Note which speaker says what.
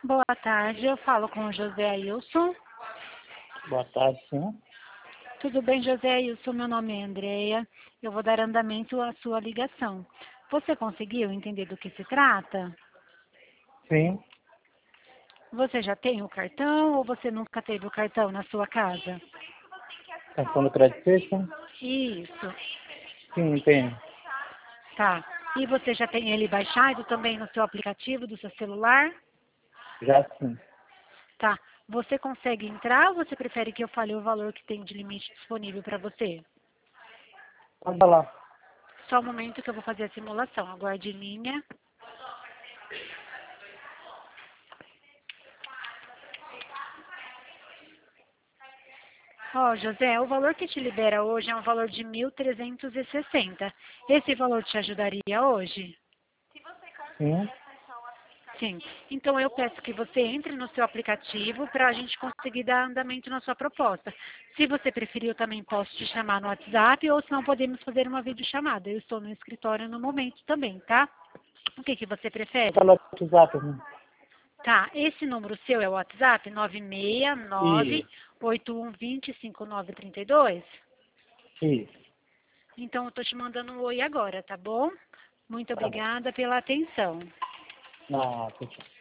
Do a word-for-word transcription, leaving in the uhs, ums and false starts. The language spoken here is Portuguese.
Speaker 1: Boa tarde, eu falo com o José Ailson.
Speaker 2: Boa tarde, sim.
Speaker 1: Tudo bem, José Ailson? Meu nome é Andreia. Eu vou dar andamento à sua ligação. Você conseguiu entender do que se trata?
Speaker 2: Sim.
Speaker 1: Você já tem o cartão ou você nunca teve o cartão na sua casa?
Speaker 2: Cartão do Credit Station?
Speaker 1: Isso.
Speaker 2: Sim, tenho.
Speaker 1: Tá. E você já tem ele baixado também no seu aplicativo do seu celular?
Speaker 2: Já sim.
Speaker 1: Tá. Você consegue entrar ou você prefere que eu fale o valor que tem de limite disponível para você?
Speaker 2: Pode falar.
Speaker 1: Só um momento que eu vou fazer a simulação. Aguarde em linha. Ó, José, o valor que te libera hoje é um valor de mil trezentos e sessenta. Esse valor te ajudaria hoje?
Speaker 2: Sim.
Speaker 1: Sim. Então eu peço que você entre no seu aplicativo para a gente conseguir dar andamento na sua proposta. Se você preferir, eu também posso te chamar no WhatsApp ou se não podemos fazer uma videochamada. Eu estou no escritório no momento também, tá? O que que você prefere?
Speaker 2: Fala no WhatsApp. né?
Speaker 1: Tá, esse número seu é o WhatsApp nove seis nove,
Speaker 2: Isso.
Speaker 1: oito um dois zero, cinco nove três dois?
Speaker 2: Isso.
Speaker 1: Então eu estou te mandando um oi agora, tá bom? Muito
Speaker 2: Tá bom.
Speaker 1: obrigada pela atenção.
Speaker 2: Não,